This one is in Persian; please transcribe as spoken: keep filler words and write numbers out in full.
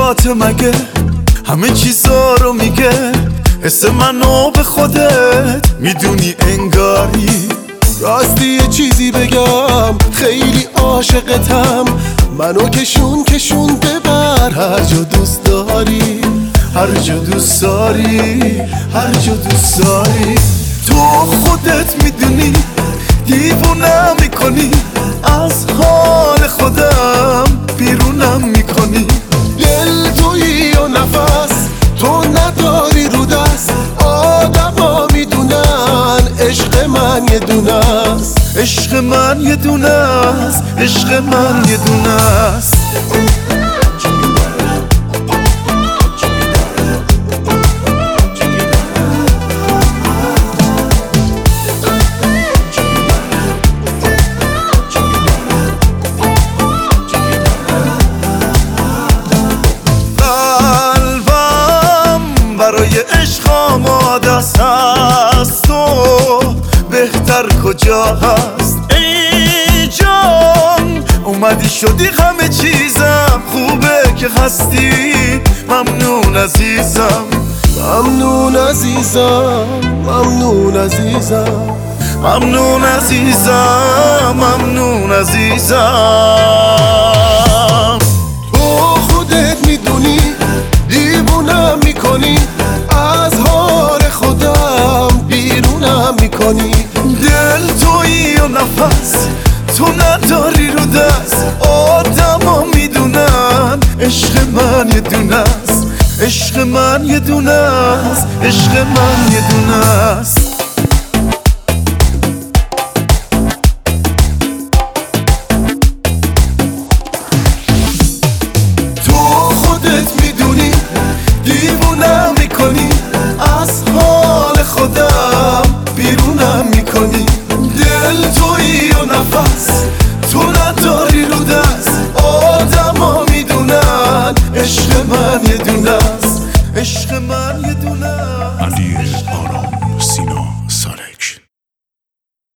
چشات مگه همه چیزا رو میگه، حس منو به خودت میدونی انگاری. راستی یه چیزی بگم، خیلی عاشقتم، منو کشون کشون ببر هر جا دوست داری، هر جا دوست داری، هر جا دوست داری. تو خودت میدونی دیوونم میکنی، از حال خودم بیرونم میکنی. دل تویی و نفس تو نداری رو دست، آدم ها میدونن عشق من یه دونه است، عشق من یه دونه است، عشق من یه دونه است. برای عشق آماده است، از تو بهتر کجا هست؟ ای جان اومدی شدی همه چیزم، خوبه که هستی. ممنون عزیزم، ممنون عزیزم، ممنون عزیزم، ممنون عزیزم، ممنون عزیزم. تو خودت میدونی دیوونم میکنی، از حال خودم بیرونم میکنی. دل تویی و نفس تو نداری رو دست، آدم ها میدونن عشق من یه دونه است، عشق من یه دونه است، عشق من یه دونه است.